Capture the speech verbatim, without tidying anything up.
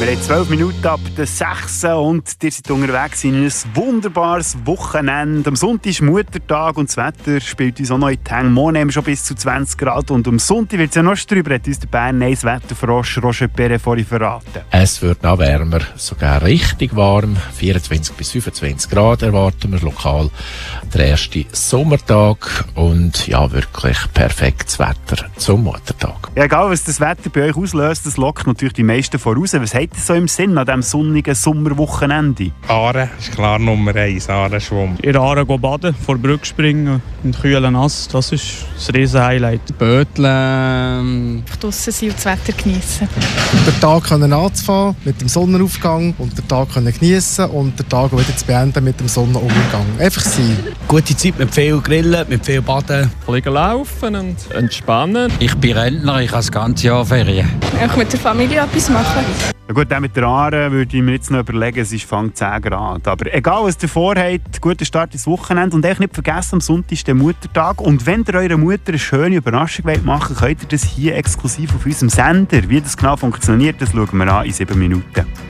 Wir haben zwölf Minuten ab der sechs und ihr seid unterwegs in ein wunderbares Wochenende. Am Sonntag ist Muttertag und das Wetter spielt uns auch noch in die Hänge. Morgen haben wir schon bis zu zwanzig Grad und am Sonntag wird es ja noch drüber. Hat uns der Bern eins Wetterfrosch Roger Perret vorhin verraten. Es wird noch wärmer, sogar richtig warm. vierundzwanzig bis fünfundzwanzig Grad erwarten wir lokal. Der erste Sommertag und ja, wirklich perfektes Wetter zum Muttertag. Ja, egal, was das Wetter bei euch auslöst, das lockt natürlich die meisten voraus. Was habt ihr so im Sinn an diesem sonnigen Sommerwochenende? Aare ist klar Nummer eins, Aareschwumm. In Aare gehen baden, vor der Brücke springen und kühlen nass, das ist das riesen Highlight. Böteln. Draussen sein und das Wetter geniessen. Den Tag können anzufangen mit dem Sonnenaufgang und den Tag können geniessen und den Tag wieder zu beenden mit dem Sonnenuntergang. Einfach sein. Gute Zeit mit viel Grillen, mit viel Baden. Liegen laufen und entspannen. Ich bin Rentner, ich habe das ganze Jahr Ferien. Auch mit der Familie etwas machen. Ja gut, mit der Aare würde ich mir jetzt noch überlegen, es ist Fang zehn Grad. Aber egal, was ihr vorhabt, guten Start ins Wochenende. Und einfach nicht vergessen, am Sonntag ist der Muttertag. Und wenn ihr eurer Mutter eine schöne Überraschung machen wollt, könnt ihr das hier exklusiv auf unserem Sender. Wie das genau funktioniert, das schauen wir an in sieben Minuten.